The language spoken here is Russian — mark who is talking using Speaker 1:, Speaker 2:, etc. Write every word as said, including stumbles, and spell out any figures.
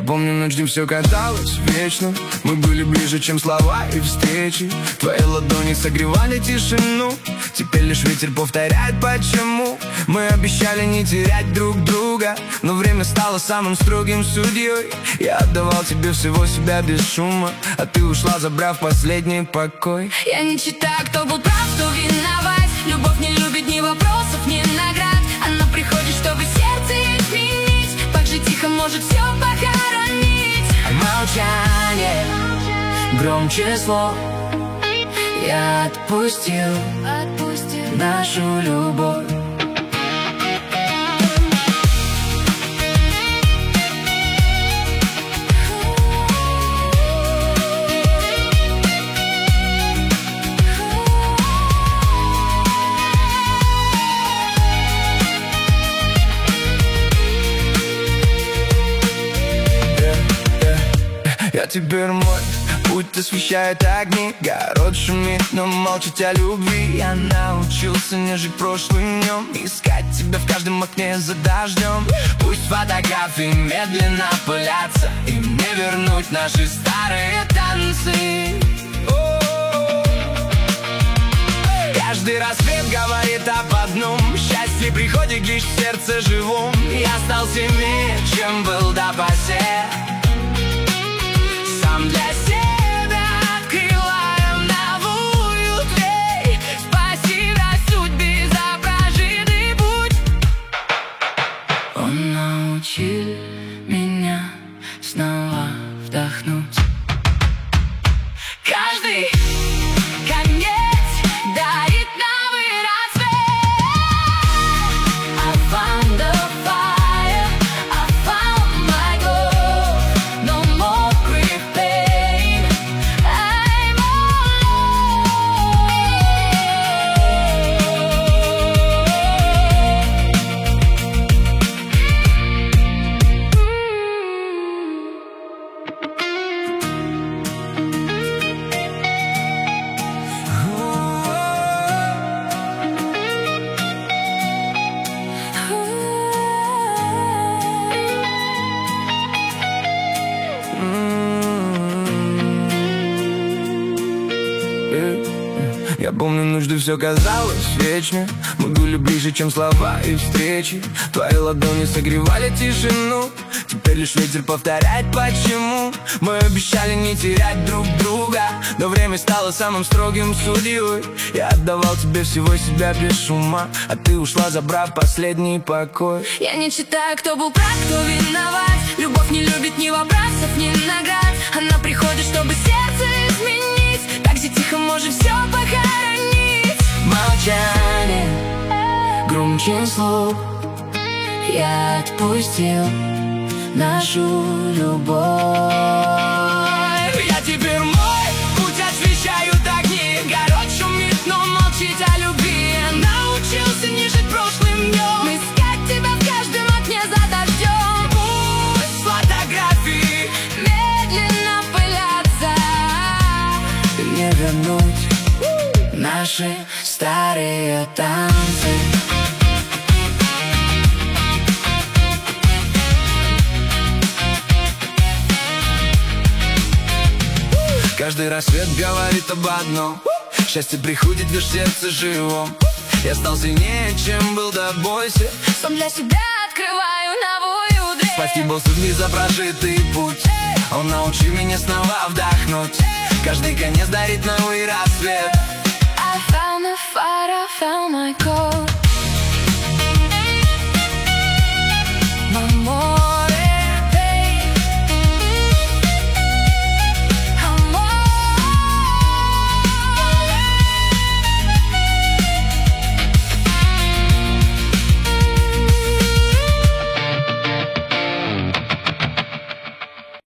Speaker 1: помню, ночь днем все казалось вечно. Мы были ближе, чем слова и встречи. Твои ладони согревали тишину. Теперь лишь ветер повторяет почему. Мы обещали не терять друг друга, но время стало самым строгим судьей. Я отдавал тебе всего себя без шума, а ты ушла, забрав последний покой.
Speaker 2: Я не читаю, кто был прав, кто виноват. Любовь не любит ни вопросов, ни наград. Она приходит, чтобы сердце изменить. Так же тихо может все похоронить.
Speaker 1: Молчание громче слов. Я отпустил,
Speaker 2: отпустил
Speaker 1: нашу любовь. Я теперь мой, путь освещает огни. Город шумит, но молчит о любви. Я научился не жить прошлым днем, искать тебя в каждом окне за дождем. Пусть фотографии медленно пылятся, и мне вернуть наши старые танцы. Каждый рассвет говорит об одном: счастье приходит лишь в сердце живом. Я стал сильнее, чем был допосе. Сам для себя открываем новую дверь. Спасибо судьбе за прожитый путь. Он научил меня снова вдохнуть. Каждый конец дарит новый рассвет. I found the fire, I found my glow. No more grief, pain, I'm Я помню, ночь, да все казалось вечно. Мы были ближе, чем слова и встречи. Твои ладони согревали тишину. Теперь лишь ветер повторяет почему. Мы обещали не терять друг друга, но время стало самым строгим судьей. Я отдавал тебе всего себя без шума, а ты ушла, забрав последний покой.
Speaker 2: Я не читаю, кто был прав, кто виноват. Любовь не любит ни вопросов, ни наград. Она приходит, чтобы сердце изменить. Так же тихо может все похоронить.
Speaker 1: Молчание громче слов. Я отпустил нашу любовь. Я теперь мой, путь освещают огни. Город шумит, но молчит о любви. Я научился не жить прошлым днем,
Speaker 2: Искать тебя в каждом окне за дождем.
Speaker 1: пусть фотографии
Speaker 2: Медленно пылятся,
Speaker 1: не вернуть наши старые танцы. Каждый рассвет говорит об одном: счастье приходит лишь в сердце живом. Я стал сильнее, чем был, да бойся.
Speaker 2: сам для себя открываю новую дверь.
Speaker 1: Спасибо судьбе за прожитый путь. Он научил меня снова вдохнуть. Каждый конец дарит новый рассвет.
Speaker 2: I found the fire, I found my goal. No more